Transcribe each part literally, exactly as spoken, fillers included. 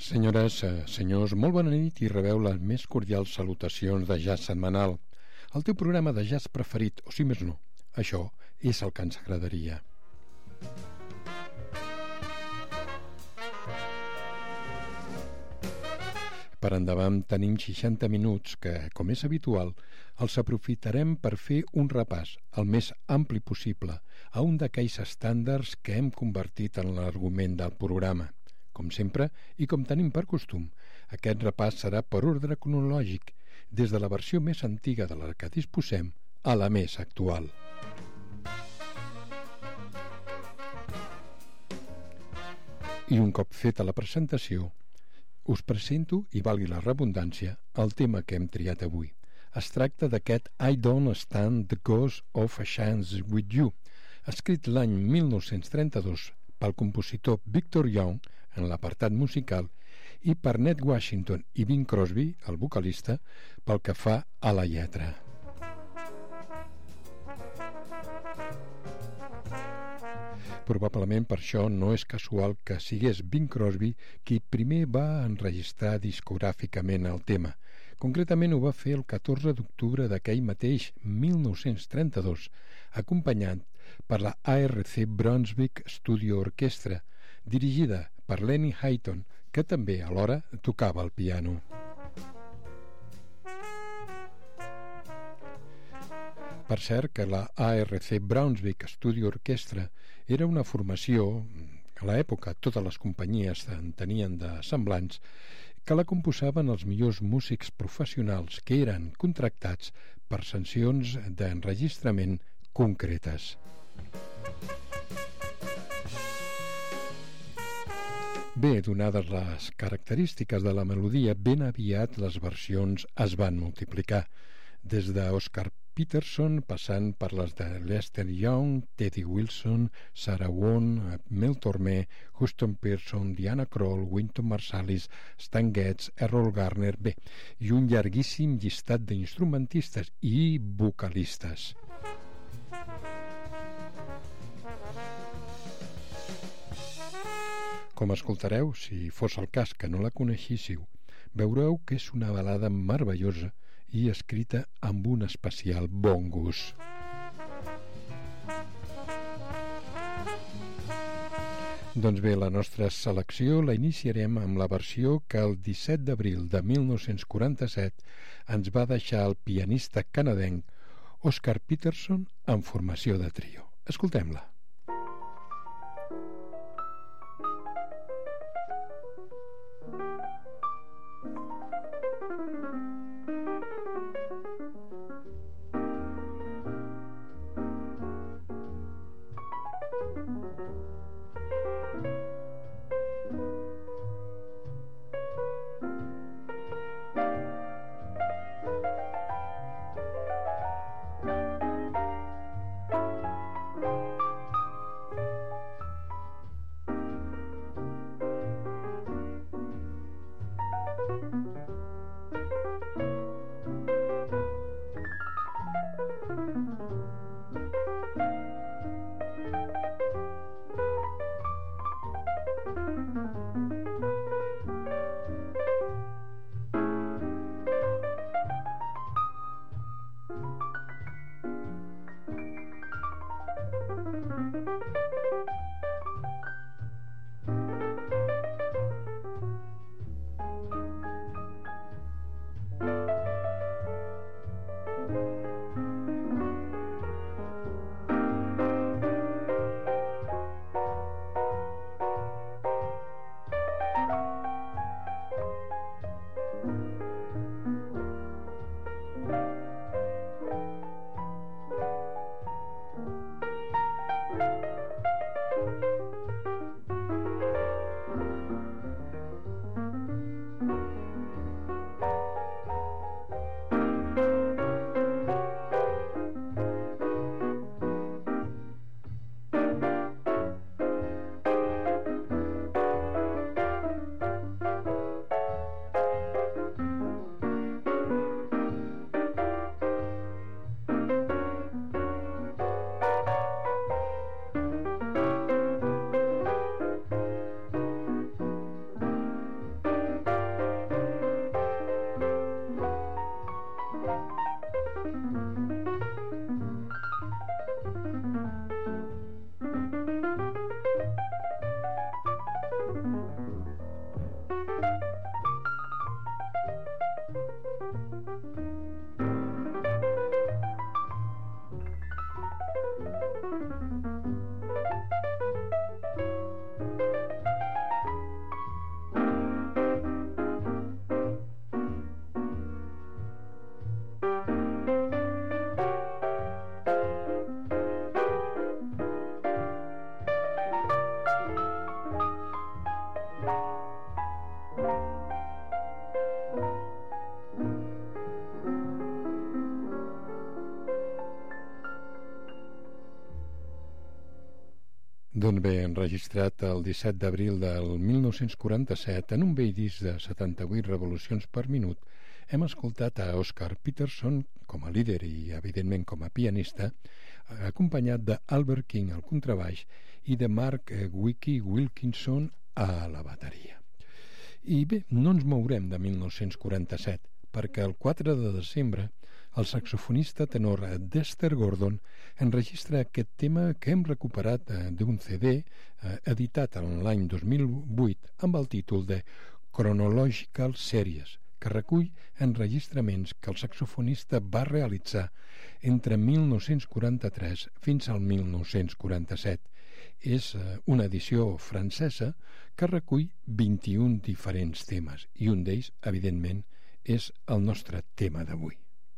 Senyores, senyors, molt bona nit i rebeu les més cordials salutacions de Jazz Setmanal, el teu programa de jazz preferit, o si més no, això és el que ens agradaria. Per endavant tenim seixanta minuts que, com és habitual, els aprofitarem per fer un repàs, el més ampli possible, a un d'aquells estàndards que hem convertit en l'argument del programa. Com sempre, i com tenim per costum, aquest repàs serà per ordre cronològic, des de la versió més antiga de la que disposem a la més actual. I un cop feta la presentació, us presento, i valgui la redundància, el tema que hem triat avui. Es tracta d'aquest I Don't Stand the Ghost of a Chance with You, escrit l'any mil nou-cents trenta-dos pel compositor Victor Young en l'apartat musical i per Ned Washington i Bing Crosby, el vocalista, pel que fa a la lletra. Probablement per això no és casual que sigués Bing Crosby qui primer va enregistrar discogràficament el tema. Concretament ho va fer el catorze d'octubre d'aquell mateix mil nou-cents trenta-dos, acompanyat per la A R C Brunswick Studio Orchestra, dirigida per Lenny Hayton, que també alhora tocava el piano. Per cert que la A R C Brunswick Studio Orchestra era una formació, a l'època totes les companyies en tenien de semblants, que la composaven els millors músics professionals que eren contractats per sancions d'enregistrament concretes. Bé, donades les característiques de la melodia, ben aviat les versions es van multiplicar, des d'Oscar Peterson, passant per les de Lester Young, Teddy Wilson, Sarah Vaughan, Mel Tormé, Houston Pearson, Diana Krall, Wynton Marsalis, Stan Getz, Errol Garner, bé, i un llarguíssim llistat d'instrumentistes i vocalistes. Com escoltareu, si fos el cas que no la coneixíssiu, veureu que és una balada meravellosa i escrita amb un especial bon gust. Doncs bé, la nostra selecció la iniciarem amb la versió que el disset d'abril de mil nou-cents quaranta-set ens va deixar el pianista canadenc Oscar Peterson en formació de trio. Escoltem-la. Doncs bé, enregistrat el disset d'abril del mil nou-cents quaranta-set en un vell disc de setanta-vuit revolucions per minut, hem escoltat a Oscar Peterson com a líder i, evidentment, com a pianista, acompanyat d'Albert King al contrabaix i de Mark Wiki Wilkinson a la bateria. I bé, no ens mourem de mil nou-cents quaranta-set, perquè el quatre de desembre el saxofonista tenor Dexter Gordon enregistra aquest tema que hem recuperat d'un C D eh, editat en l'any dos mil vuit amb el títol de Chronological Series, que recull enregistraments que el saxofonista va realitzar entre mil nou-cents quaranta-tres fins al mil nou-cents quaranta-set. És eh, una edició francesa que recull vint-i-un diferents temes i un d'ells, evidentment, és el nostre tema d'avui.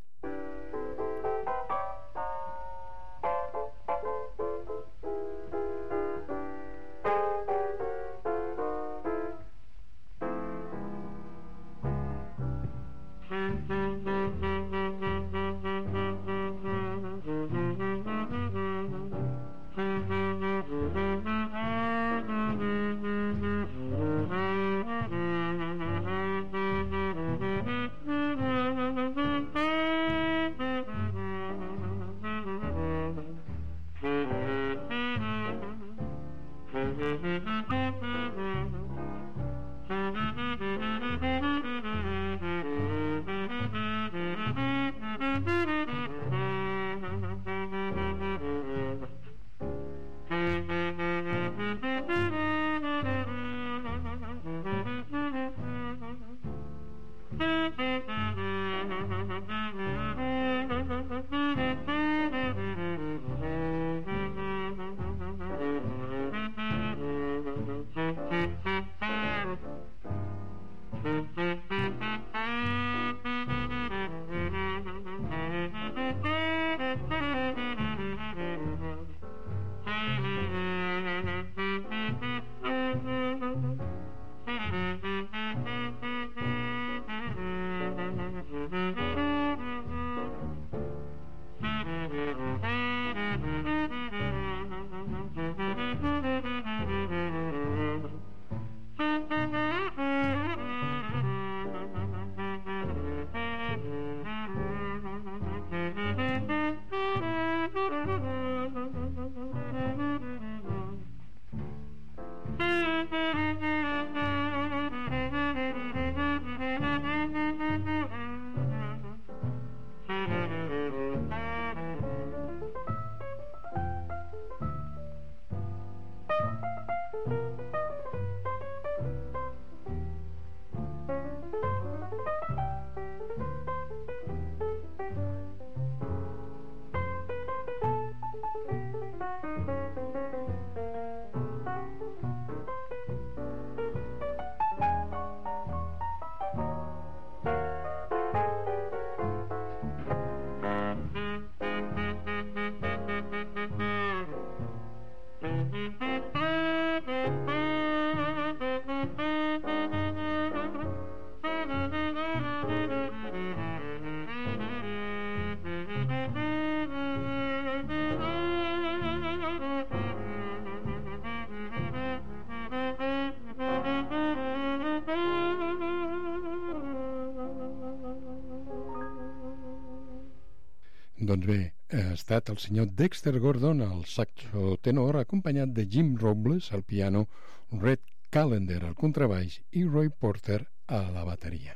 Doncs bé, ha estat el senyor Dexter Gordon al saxo tenor, acompanyat de Jim Robles al piano, Red Callender al contrabaix i Roy Porter a la bateria.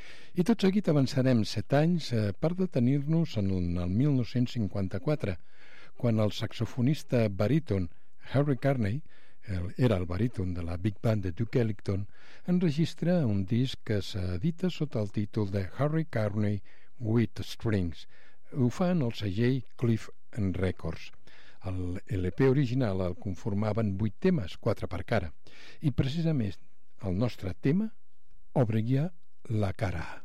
I tot seguit avançarem set anys eh, per detenir-nos en el mil nou-cents cinquanta-quatre, quan el saxofonista baríton Harry Carney, el, era el baríton de la Big Band de Duke Ellington, enregistra un disc que s'edita sota el títol de Harry Carney with Strings. Ho fa en el segell Cliff Records. El L P original el conformaven vuit temes, quatre per cara, i precisament el nostre tema obria la cara A.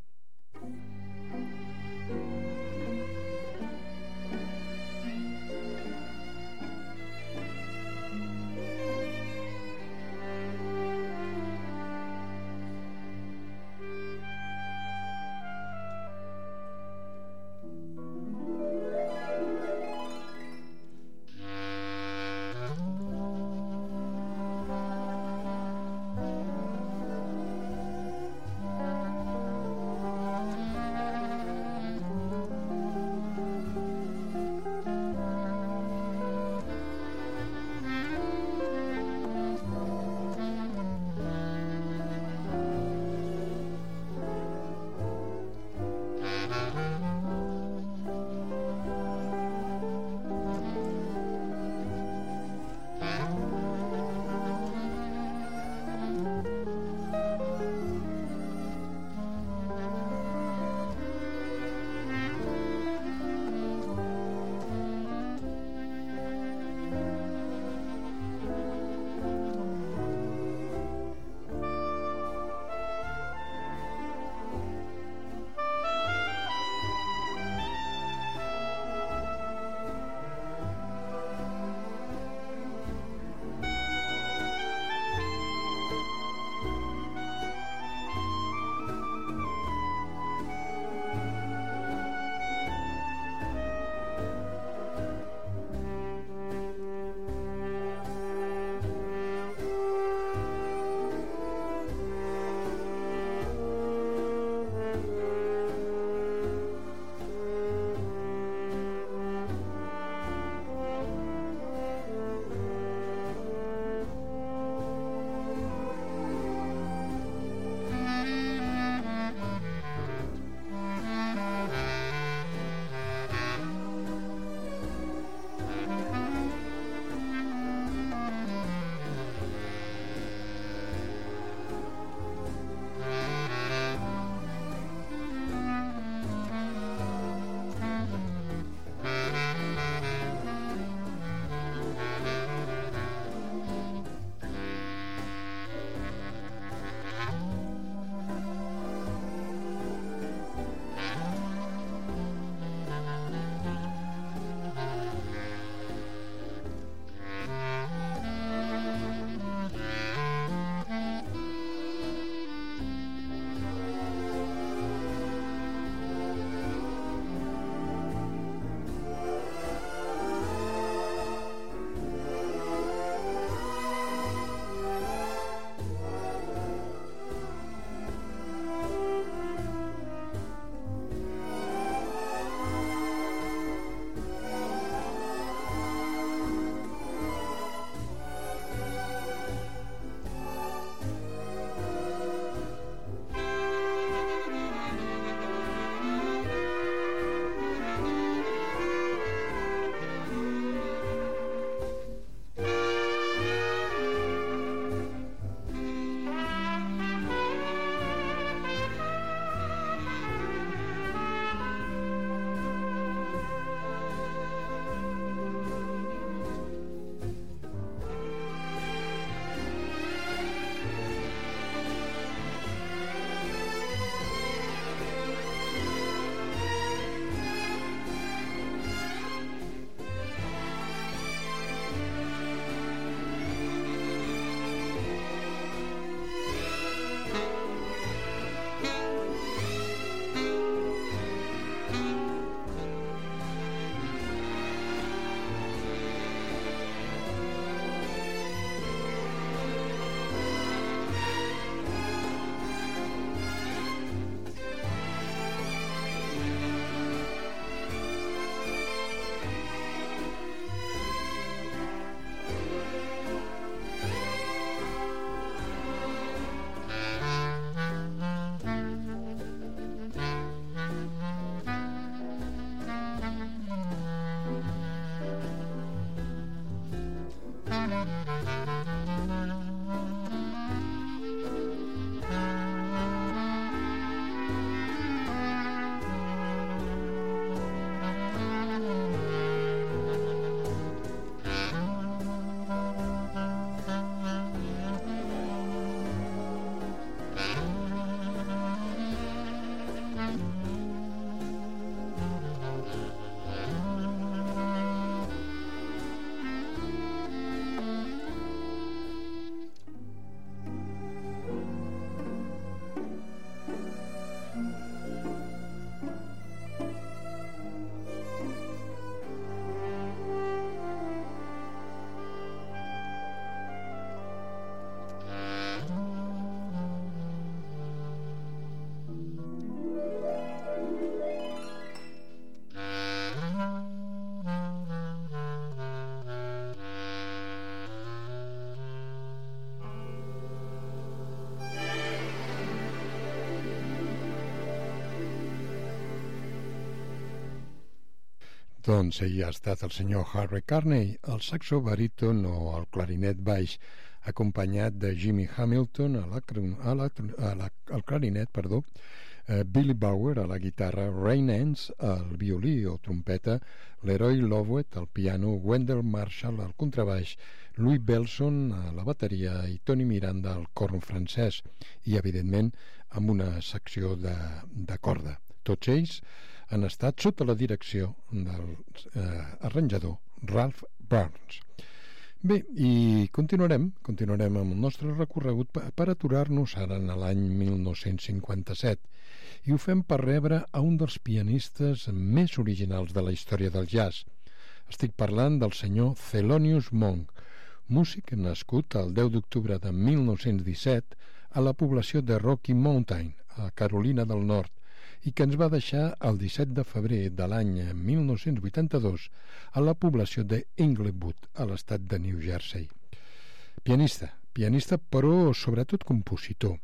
Doncs ell ha estat el senyor Harry Carney, el saxo baríton o el clarinet baix, acompanyat de Jimmy Hamilton a la, a la, a la, al clarinet, perdó, eh, Billy Bauer a la guitarra, Ray Nance al violí o trompeta, Leroy Lovett al piano, Wendell Marshall al contrabaix, Louis Belson a la bateria i Tony Miranda al corn francès i, evidentment, amb una secció de, de corda. Tots ells han estat sota la direcció del eh, arranjador Ralph Burns. Bé, i continuarem, continuarem amb el nostre recorregut per, per aturar-nos ara en l'any mil nou-cents cinquanta-set i ho fem per rebre a un dels pianistes més originals de la història del jazz. Estic parlant del senyor Thelonious Monk, músic nascut el deu d'octubre de mil nou-cents disset a la població de Rocky Mountain, a Carolina del Nord, i que ens va deixar el disset de febrer de l'any mil nou-cents vuitanta-dos a la població d'Inglewood, a l'estat de New Jersey. Pianista, pianista però sobretot compositor,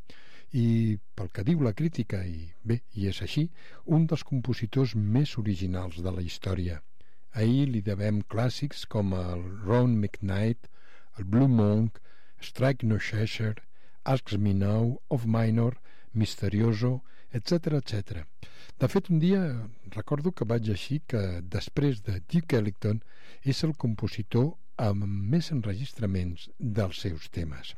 i pel que diu la crítica, i bé, i és així, un dels compositors més originals de la història. A ell li devem clàssics com el Ron McKnight, el Blue Monk, Strike No Cheshire, Ask Me Now, Of Minor, Misterioso, etcètera, etcètera. De fet, un dia recordo que vaig llegir que després de Duke Ellington és el compositor amb més enregistraments dels seus temes.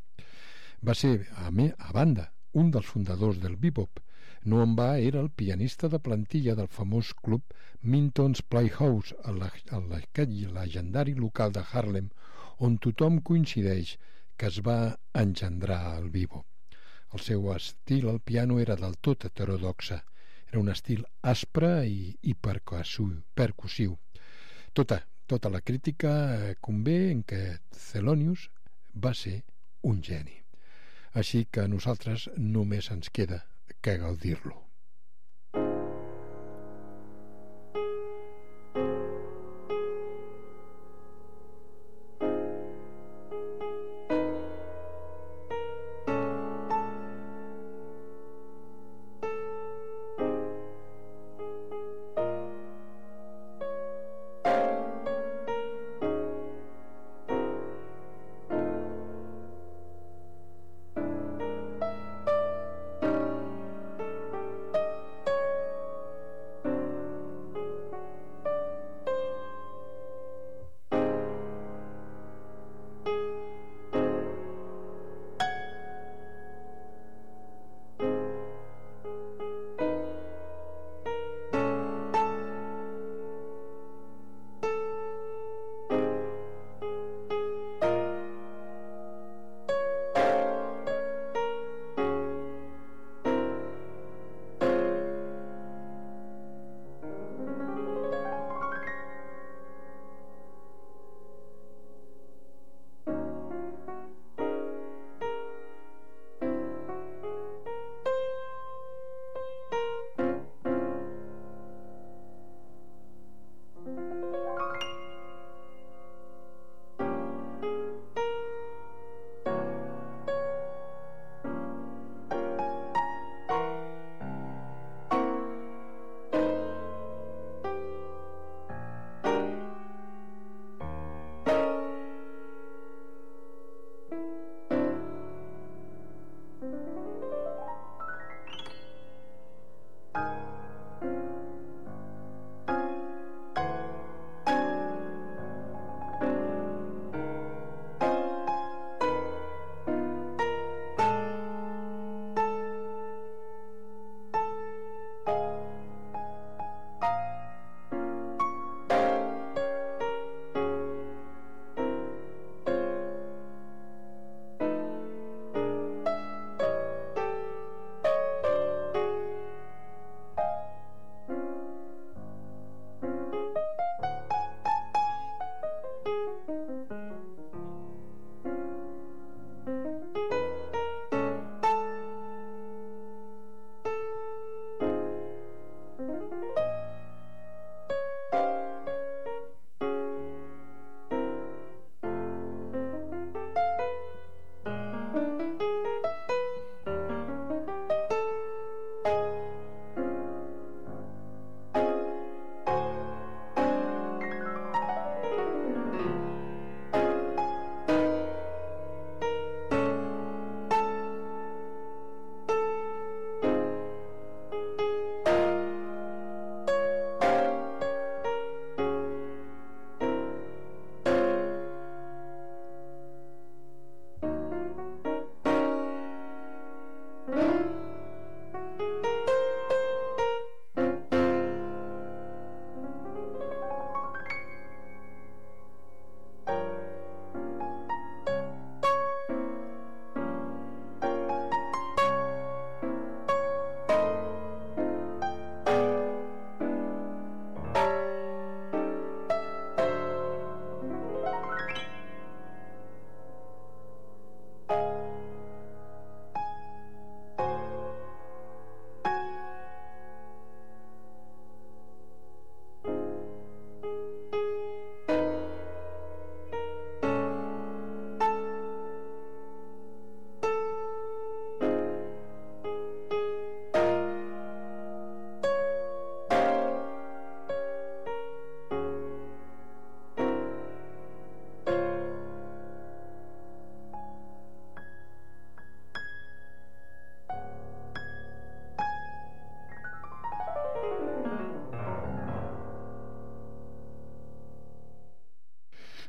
Va ser, a, me, a banda, un dels fundadors del bebop. No en va, era el pianista de plantilla del famós club Minton's Playhouse, aquest legendari local de Harlem, on tothom coincideix que es va engendrar el bebop. El seu estil al piano era del tot heterodoxa. Era un estil aspre i, i percussiu. percussiu. Tota, tota la crítica convé en que Thelonious va ser un geni. Així que a nosaltres només ens queda que gaudir-lo.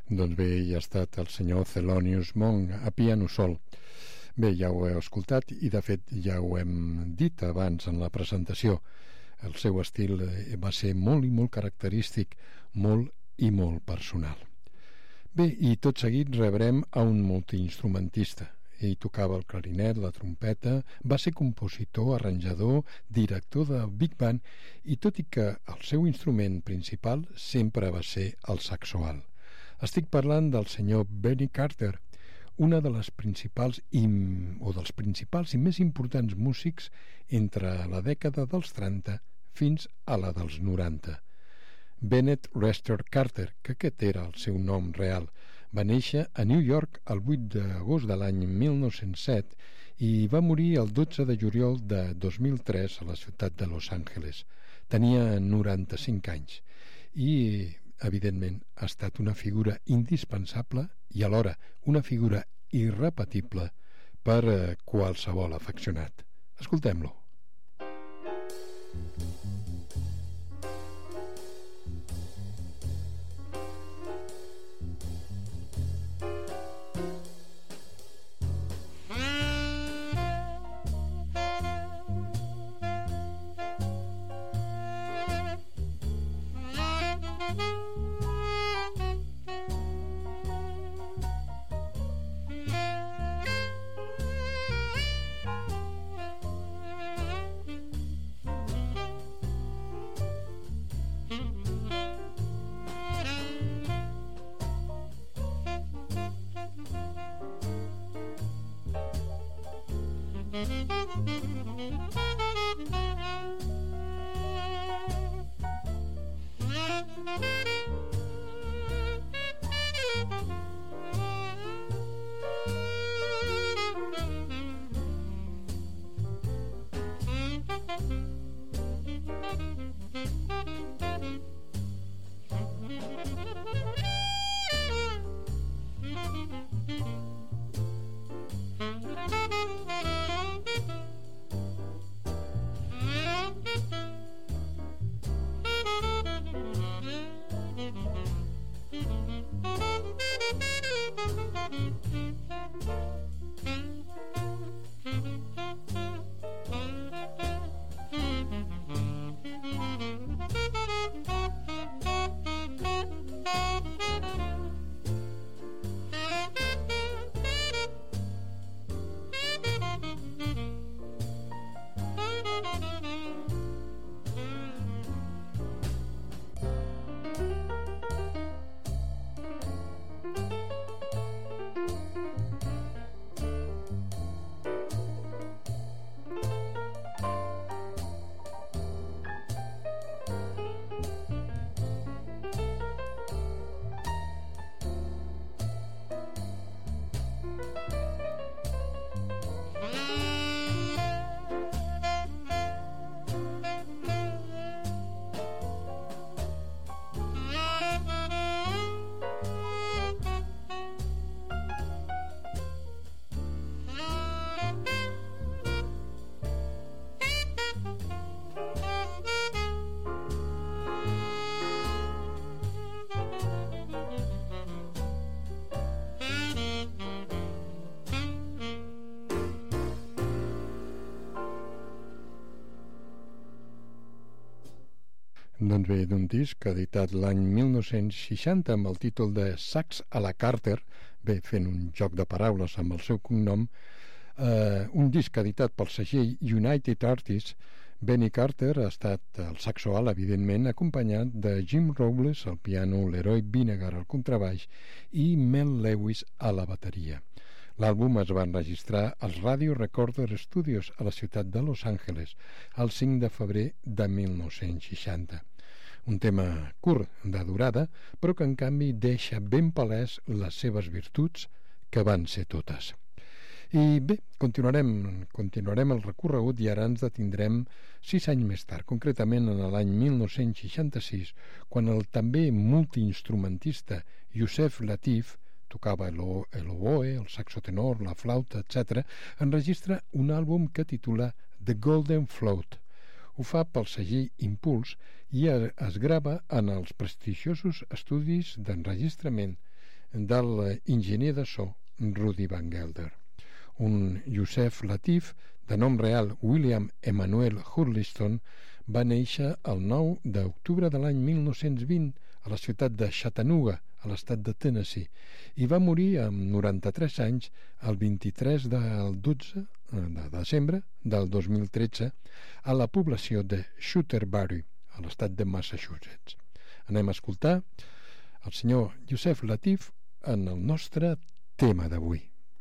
Doncs bé, hi ha estat el senyor Thelonious Monk a piano sol. Bé, ja ho heu escoltat i de fet ja ho hem dit abans en la presentació. El seu estil va ser molt i molt característic, molt i molt personal. Bé, i tot seguit rebrem a un multiinstrumentista. Ell tocava el clarinet, la trompeta, va ser compositor, arranjador, director de Big Band i tot i que el seu instrument principal sempre va ser el saxo alt. Estic parlant del senyor Benny Carter, una de les principals i, o dels principals i més importants músics entre la dècada dels trenta fins a la dels noranta. Bennett Lester Carter, que aquest era el seu nom real, va néixer a New York el vuit d'agost de l'any mil nou-cents set i va morir el dotze de juliol de dos mil tres a la ciutat de Los Angeles. Tenia noranta-cinc anys i, evidentment, ha estat una figura indispensable i alhora una figura irrepetible per a qualsevol afeccionat. Escoltem-lo. Doncs bé, d'un disc editat l'any mil nou-cents seixanta amb el títol de Sax a la Carter, bé, fent un joc de paraules amb el seu cognom, eh, un disc editat pel segell United Artists. Benny Carter ha estat el saxo alt, evidentment, acompanyat de Jim Robles al piano, Leroy Vinegar al contrabaix i Mel Lewis a la bateria. L'àlbum es va enregistrar als Radio Recorder Studios a la ciutat de Los Angeles el cinc de febrer de mil nou-cents seixanta. Un tema curt de durada, però que en canvi deixa ben palès les seves virtuts, que van ser totes. I bé, continuarem, continuarem el recorregut i ara ens detindrem sis anys més tard, concretament en l'any mil nou-cents seixanta-sis, quan el també multiinstrumentista Yusef Lateef tocava l'oboe, el saxo tenor, la flauta, etcètera, enregistra un àlbum que titula The Golden Float. Ho fa pel segell Impulse i es grava en els prestigiosos estudis d'enregistrament de l'enginyer de so Rudy Van Gelder. Un Yusef Lateef, de nom real William Emanuel Hurlston, va néixer el nou d'octubre de l'any mil nou-cents vint a la ciutat de Chattanooga, a l'estat de Tennessee, i va morir amb noranta-tres anys el vint-i-tres del dotze de desembre del dos mil tretze a la població de Shutterbury, a l'estat de Massachusetts. Anem a escoltar el senyor Yusef Lateef en el nostre tema d'avui.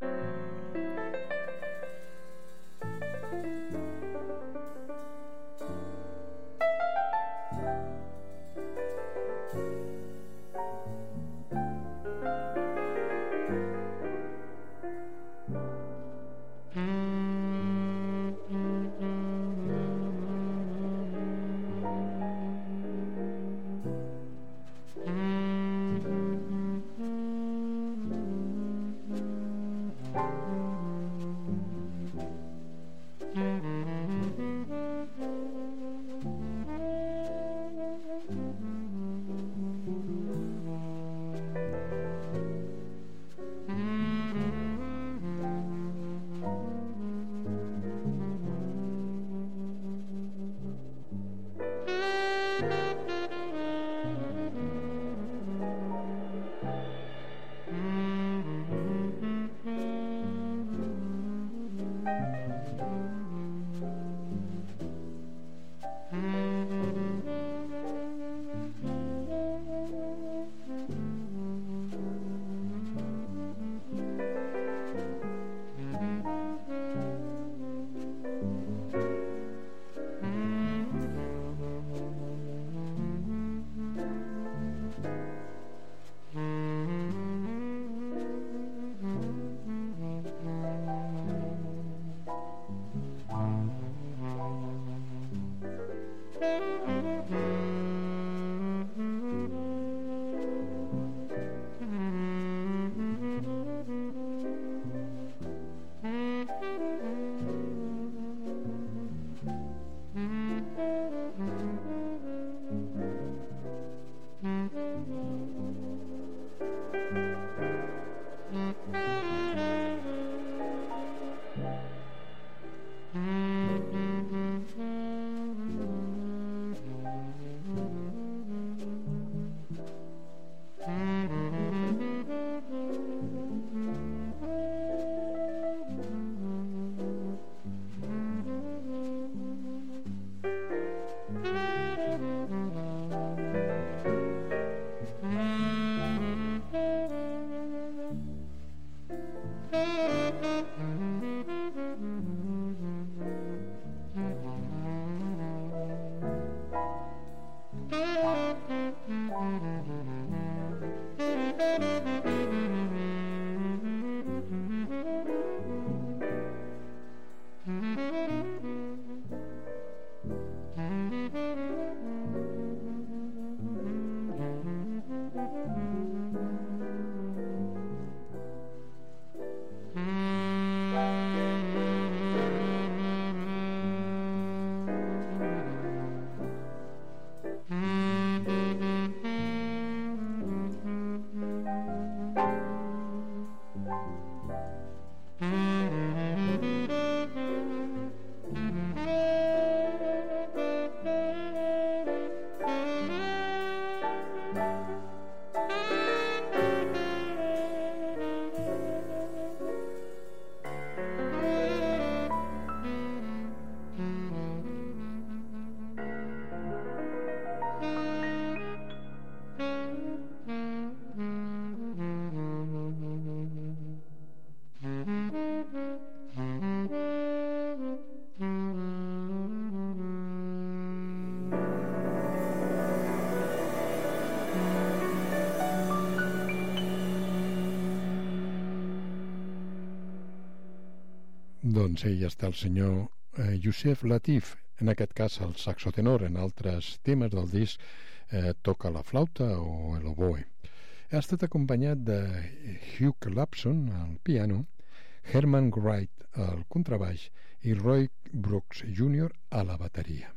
Doncs ell està el senyor eh, Yusef Lateef, en aquest cas el saxotenor, en altres temes del disc eh, toca la flauta o l'oboe. Ha estat acompanyat de Hugh Lapson al piano, Herman Wright al contrabaix i Roy Brooks júnior a la bateria.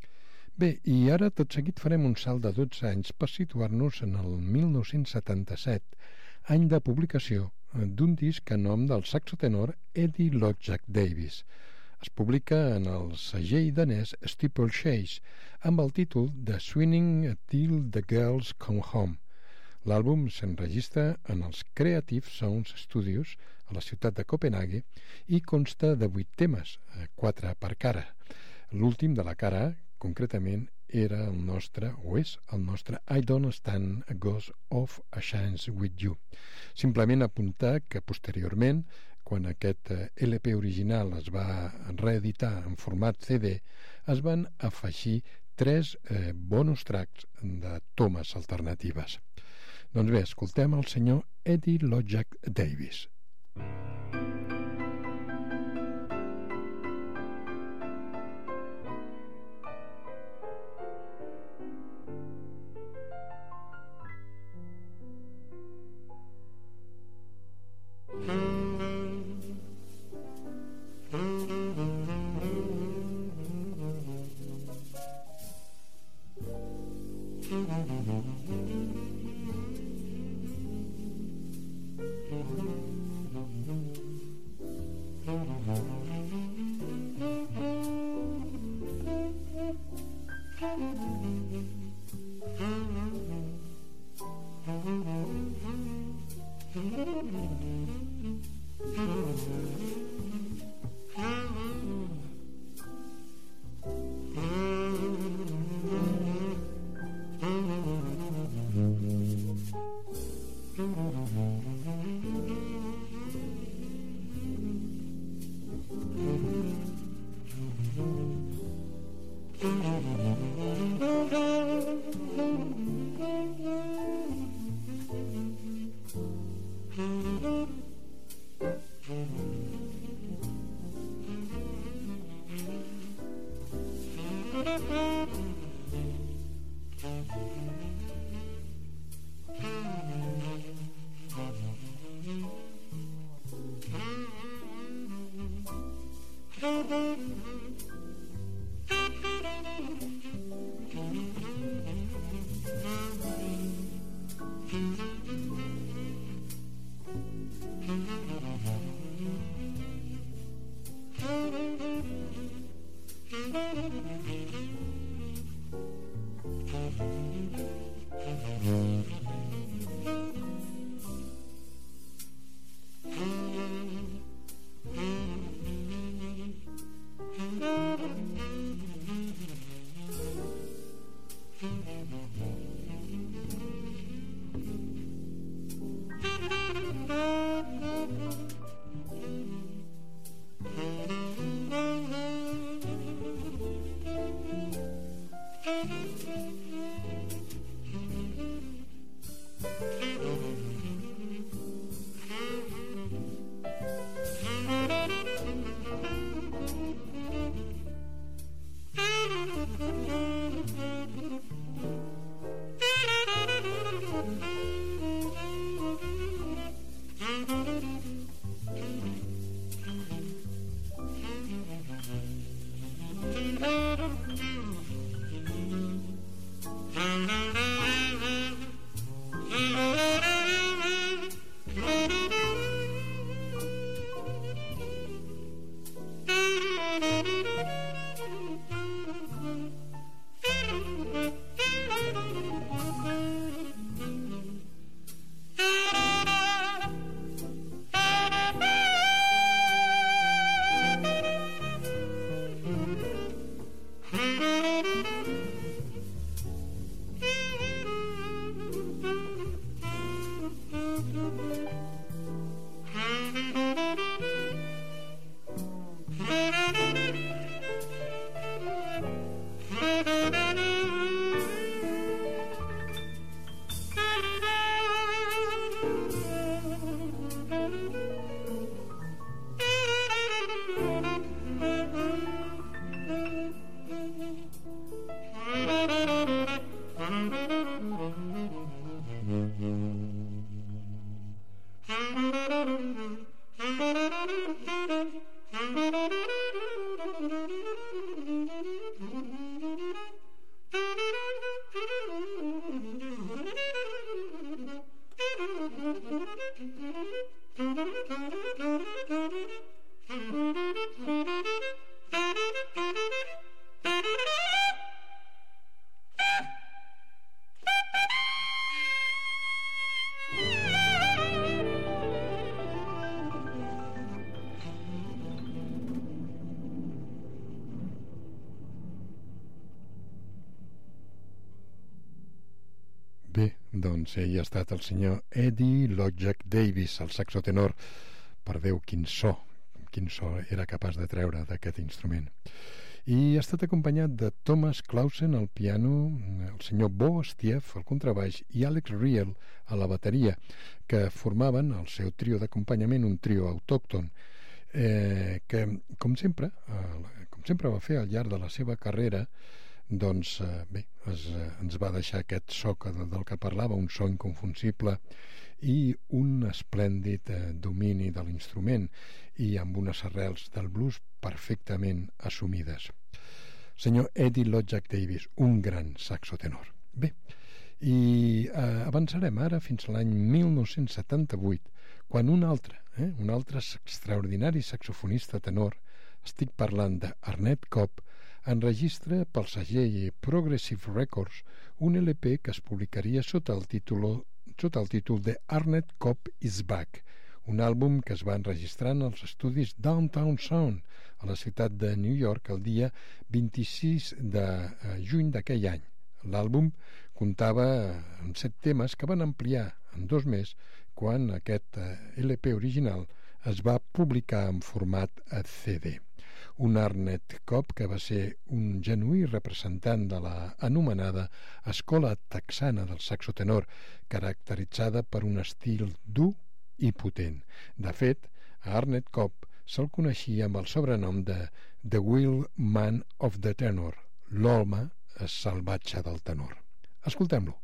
Bé, i ara tot seguit farem un salt de dotze anys per situar-nos en el mil nou-cents setanta-set, any de publicació d'un disc a nom del saxotenor Eddie Lojack Davis. Es publica en el segell danès Steeplechase amb el títol de Swinging Till the Girls Come Home. L'àlbum s'enregistra en els Creative Sounds Studios a la ciutat de Copenhague i consta de vuit temes, quatre per cara. L'últim de la cara, concretament, era el nostre, o és el nostre I Don't Stand a Ghost of a Chance With You. Simplement apuntar que posteriorment, quan aquest L P original es va reeditar en format C D, es van afegir tres eh, bonus tracks de tomes alternatives. Doncs bé, escoltem el senyor Eddie Lojack Davis. Bé, doncs ell ha estat el senyor Eddie Lojack Davis, el saxotenor. Per Déu, quin so, quin so era capaç de treure d'aquest instrument. I ha estat acompanyat de Thomas Clausen al piano, el senyor Bo Stief al contrabaix i Alex Riel a la bateria, que formaven el seu trio d'acompanyament, un trio autòcton, eh, que, com sempre, eh, com sempre va fer al llarg de la seva carrera, doncs eh, bé, es, eh, ens va deixar aquest so que, del que parlava, un so inconfusible i un esplèndid eh, domini de l'instrument i amb unes arrels del blues perfectament assumides. Senyor Eddie Lojack Davis, un gran saxotenor. Bé, i eh, avançarem ara fins a l'any mil nou-cents setanta-vuit, quan un altre, eh, un altre extraordinari saxofonista tenor, estic parlant d'Arnett Cobb, enregistra pel segell Progressive Records un L P que es publicaria sota el títol, sota el títol de Arnett Cobb is Back, un àlbum que es va enregistrar en els estudis Downtown Sound a la ciutat de New York el dia vint-i-sis de juny d'aquell any. L'àlbum comptava amb set temes que van ampliar en dos més quan aquest L P original es va publicar en format C D. Un Arnett Cobb que va ser un genuí representant de la anomenada escola texana del saxotenor, caracteritzada per un estil dur i potent. De fet, a Arnett Cobb se'l coneixia amb el sobrenom de The Wild Man of the Tenor, l'home salvatge del tenor. Escoltem-lo.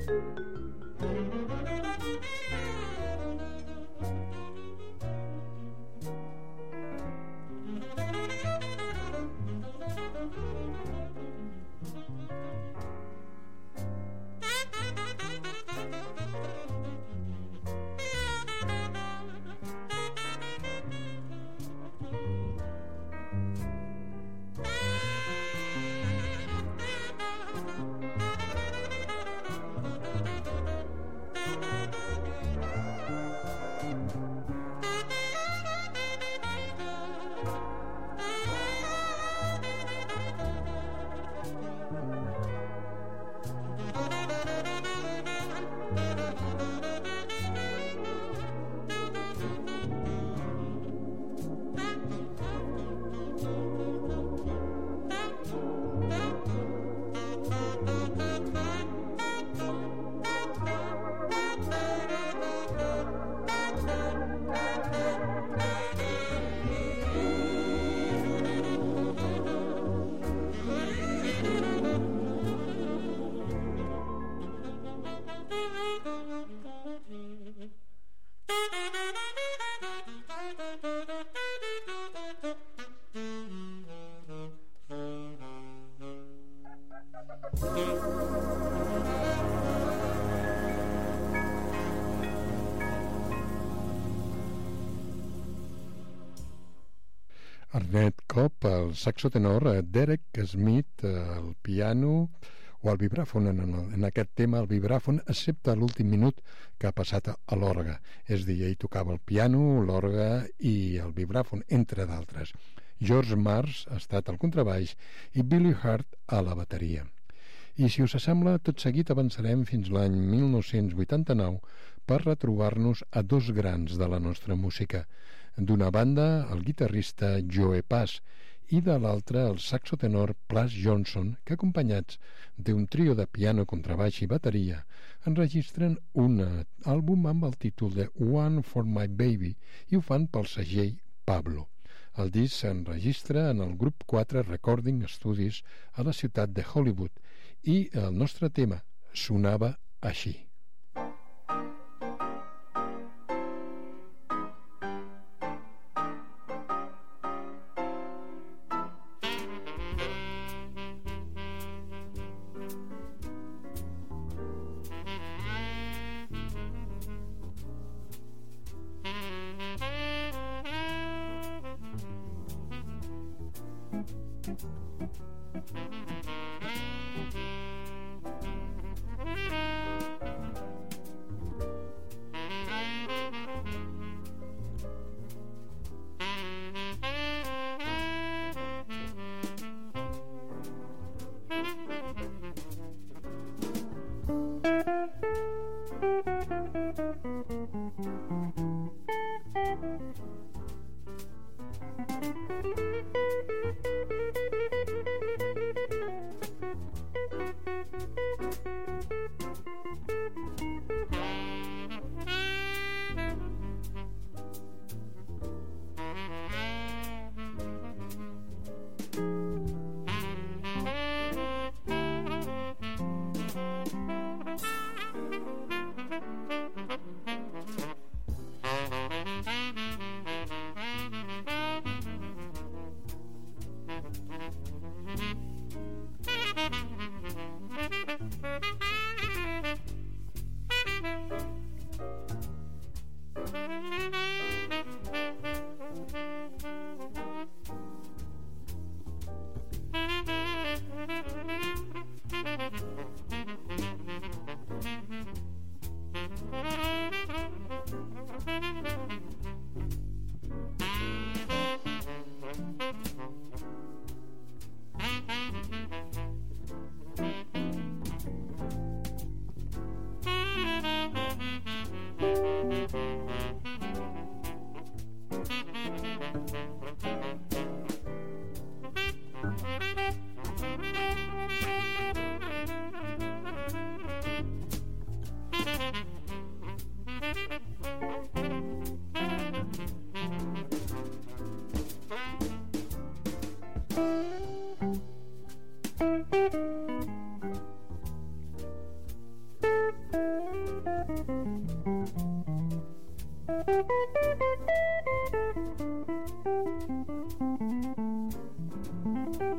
Arnett Cobb, el saxo tenor, Derek Smith, el piano o el vibràfon. En, el, en aquest tema el vibràfon, excepte l'últim minut que ha passat a l'orgue. És a dir, ell tocava el piano, l'orgue i el vibràfon, entre d'altres. George Mars ha estat al contrabaix i Billy Hart a la bateria. I si us sembla, tot seguit avançarem fins l'any mil nou-cents vuitanta-nou per retrobar-nos a dos grans de la nostra música. D'una banda, el guitarrista Joe Pass, i de l'altra, el saxotenor Plas Johnson, que acompanyats d'un trio de piano, contrabaix i bateria, enregistren un àlbum amb el títol de One for My Baby i ho fan pel segell Pablo. El disc s'enregistra en el grup quatre Recording Studios a la ciutat de Hollywood i el nostre tema sonava així.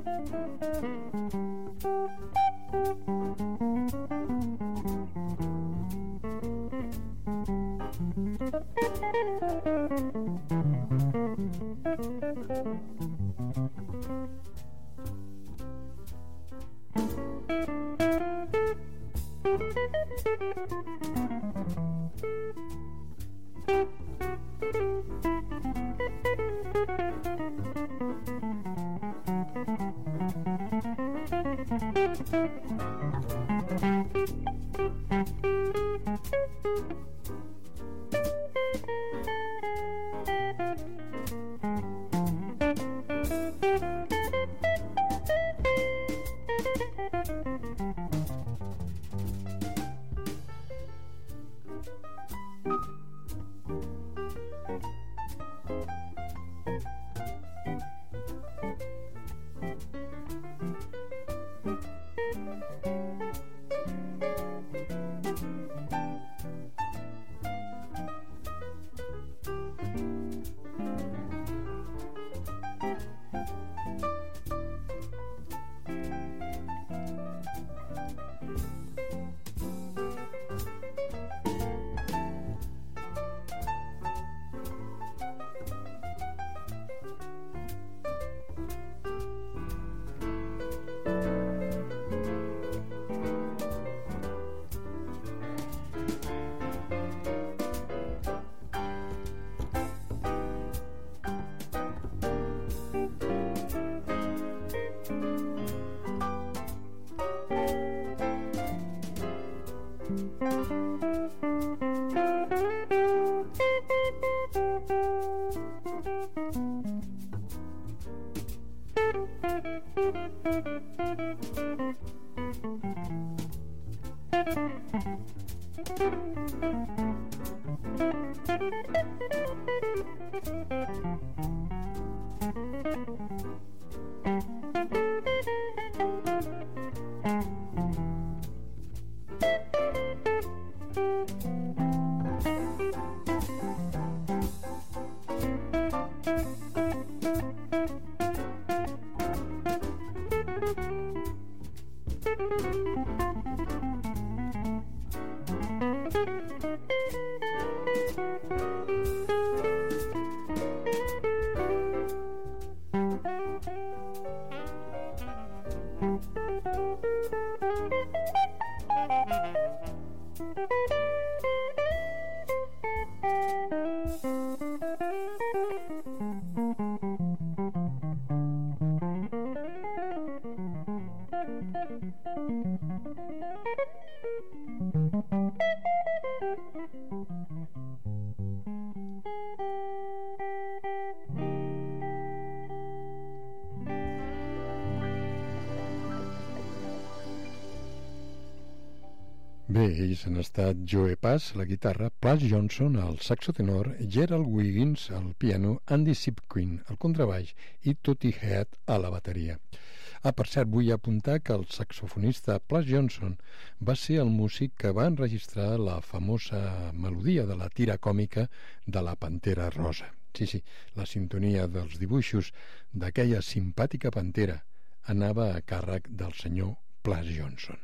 Bé, ells han estat Joe Pass, la guitarra, Plas Johnson, el saxo tenor, Gerald Wiggins, al piano, Andy Sipkin, al contrabaix i Tootie Head a la bateria. Ah, per cert, vull apuntar que el saxofonista Plas Johnson va ser el músic que va enregistrar la famosa melodia de la tira còmica de la Pantera Rosa. Sí, sí, la sintonia dels dibuixos d'aquella simpàtica pantera anava a càrrec del senyor Plas Johnson.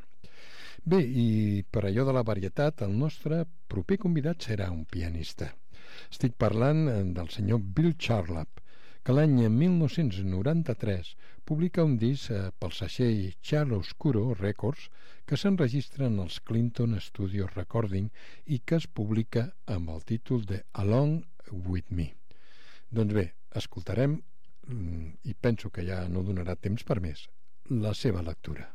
Bé, i per allò de la varietat, el nostre proper convidat serà un pianista. Estic parlant del senyor Bill Charlap, que l'any mil nou-cents noranta-tres publica un disc pel segell Chiaroscuro Records que s'enregistra en els Clinton Studios Recording i que es publica amb el títol de Along With Me. Doncs bé, escoltarem, i penso que ja no donarà temps per més, la seva lectura.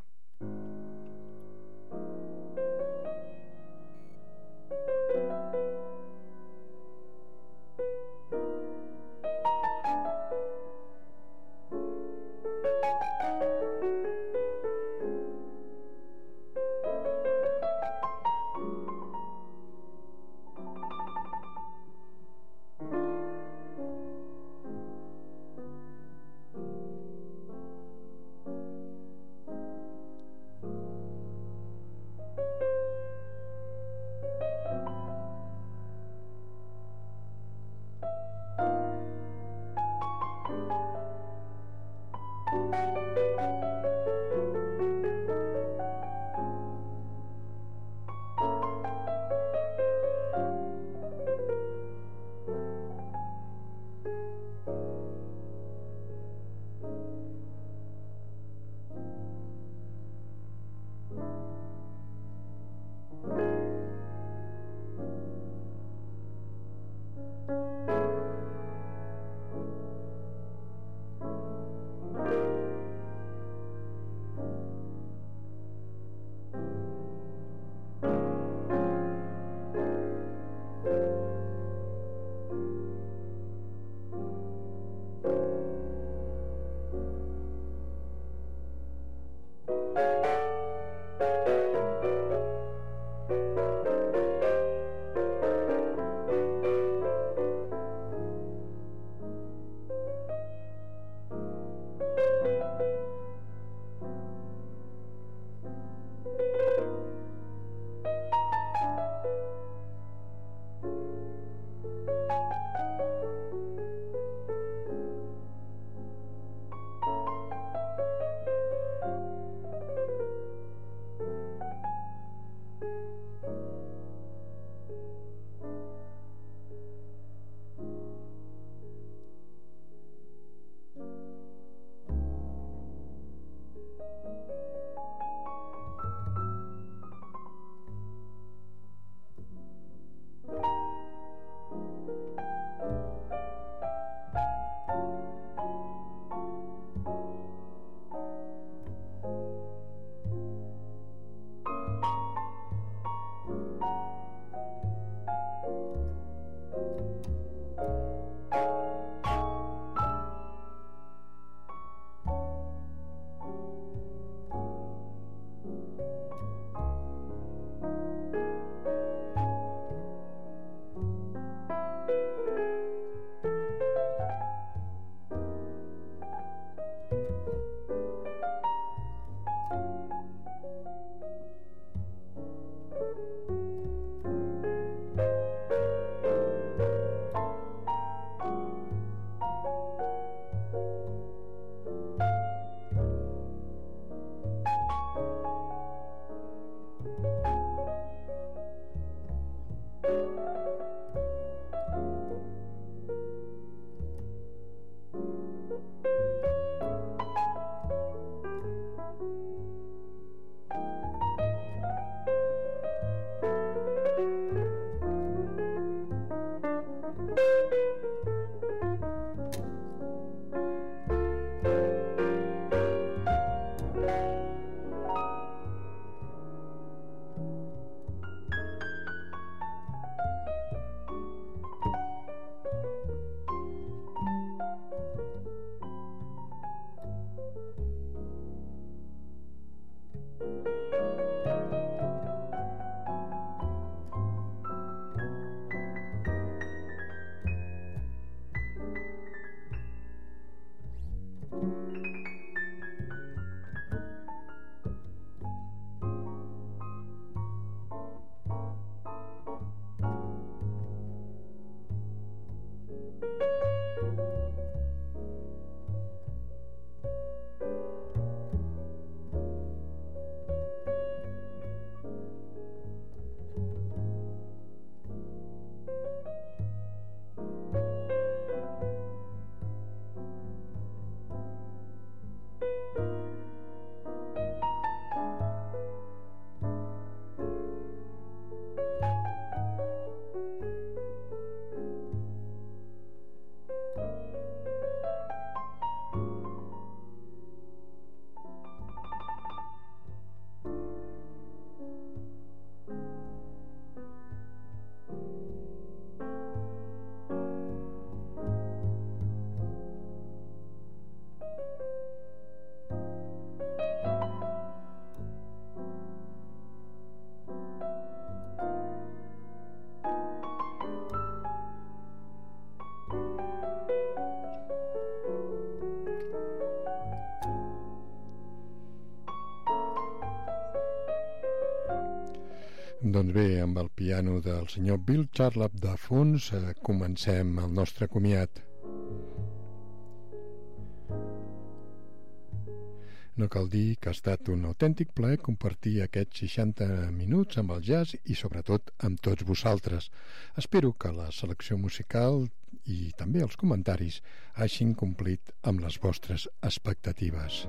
Doncs bé, amb el piano del senyor Bill Charlap de fons, eh, comencem el nostre comiat. No cal dir que ha estat un autèntic plaer compartir aquests seixanta minuts amb el jazz i sobretot amb tots vosaltres. Espero que la selecció musical i també els comentaris hagin complit amb les vostres expectatives.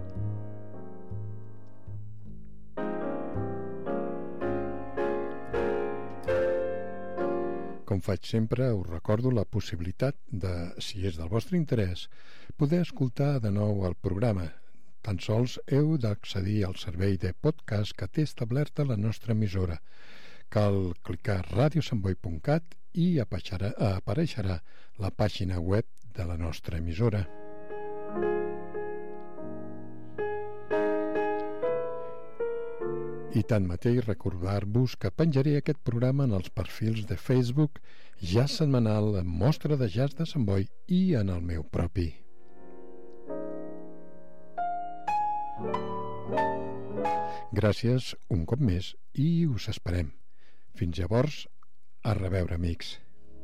Com faig sempre, us recordo la possibilitat de, si és del vostre interès, poder escoltar de nou el programa. Tan sols heu d'accedir al servei de podcast que té establerta la nostra emissora. Cal clicar radio sant boi punt cat i apareixerà, apareixerà la pàgina web de la nostra emissora. I tanmateix recordar-vos que penjaré aquest programa en els perfils de Facebook Jazz Setmanal, Mostra de Jazz de Sant Boi i en el meu propi. Gràcies un cop més i us esperem. Fins llavors, a reveure, amics.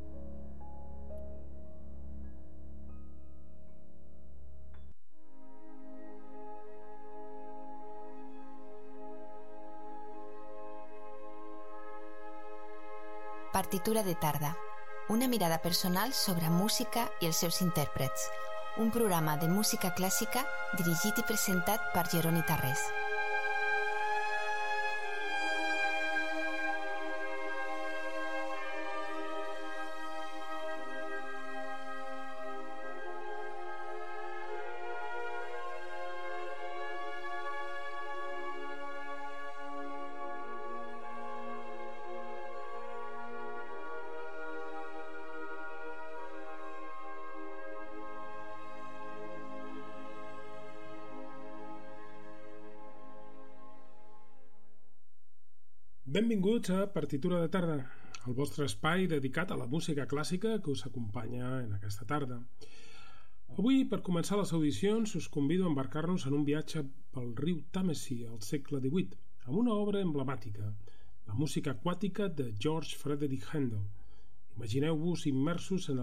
Partitura de tarda, una mirada personal sobre música i els seus intèrprets. Un programa de música clàssica dirigit i presentat per Jeroni Tarrés. Benvinguts a Partitura de tarda, el vostre espai dedicat a la música clàssica que us acompanya en aquesta tarda. Avui, per començar les audicions, us convido a embarcar-nos en un viatge pel riu Tàmesi al segle divuit, amb una obra emblemàtica, la música aquàtica de George Frederick Handel. Imagineu-vos immersos en